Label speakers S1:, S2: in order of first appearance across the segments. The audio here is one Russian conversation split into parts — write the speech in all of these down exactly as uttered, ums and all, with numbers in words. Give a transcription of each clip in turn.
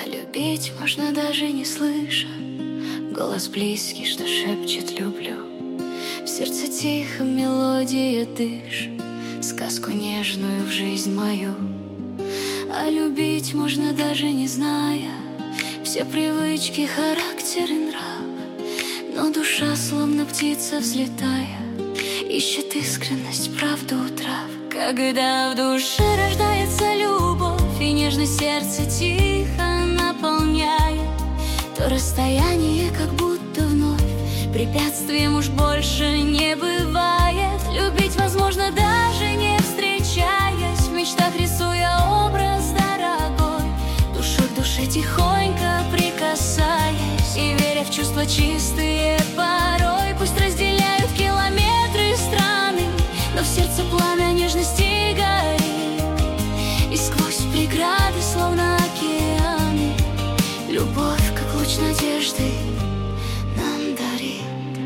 S1: А любить можно даже не слыша голос близкий, что шепчет «люблю». В сердце тихо мелодия дышит сказку нежную в жизнь мою. А любить можно даже не зная все привычки, характер и нрав. Но душа, словно птица взлетая, ищет искренность, правду у трав. Когда в душе рождается любовь и нежность сердце тихо наполняет, то расстояние как будто вновь препятствием уж больше не бывает. Любить возможно даже не встречаясь, в мечтах рисуя образ дорогой, душу к душе тихонько прикасаясь и веря в чувства чистые порой. Пусть разделяют километры страны, но в сердце пламя нежности горит, и сквозь преграды, словно океаны, любовь, как луч надежды, нам дарит.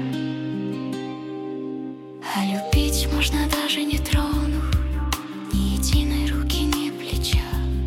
S1: А любить можно даже не тронув ни единой руки, ни плеча.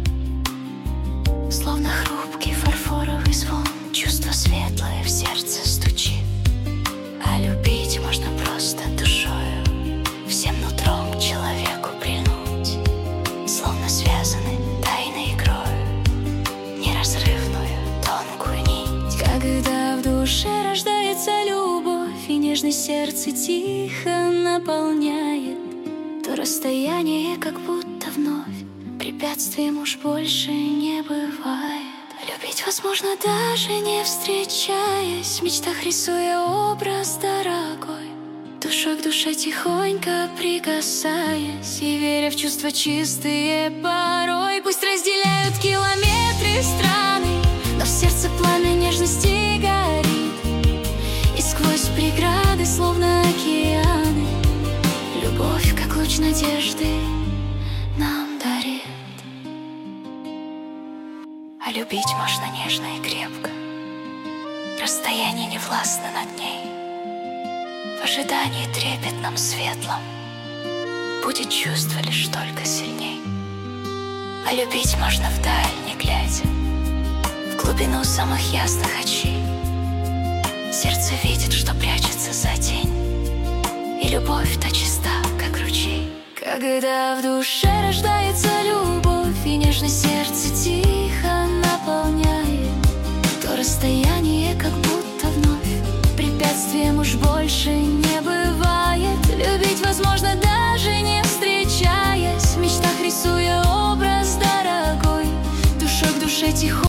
S1: Словно хрупкий фарфоровый звон, чувство светлое в сердце стучит. А любить можно просто душою, всем нутром к человеку прильнуть, словно связаны тайной игрою, неразрывную тонкую нить. Когда в душе рождается любовь и нежность сердце тихо наполняет, то расстояние как будто вновь препятствием уж больше не бывает. Любить возможно даже не встречаясь, в мечтах рисуя образ дорогой, душа к душе тихонько прикасаясь и веря в чувства чистые порой. Пусть разделяют километры страны, но в сердце пламя нежности горит, и сквозь преграды, словно океаны, любовь, как луч надежды, нам дарит. А любить можно нежно и крепко, расстояние не властно над ней. В ожидании трепетном светлом будет чувство лишь только сильней. А любить можно вдаль, не глядя, в глубину самых ясных очей. Сердце видит, что прячется за тень, и любовь та чиста, как ручей. Когда в душе рождается любовь и нежность сердце тихо наполняет, то расстояние как будто вновь препятствием уж больше не бывает. Любить возможно даже не встречаясь, в мечтах рисуя образ дорогой, душа к душе тихо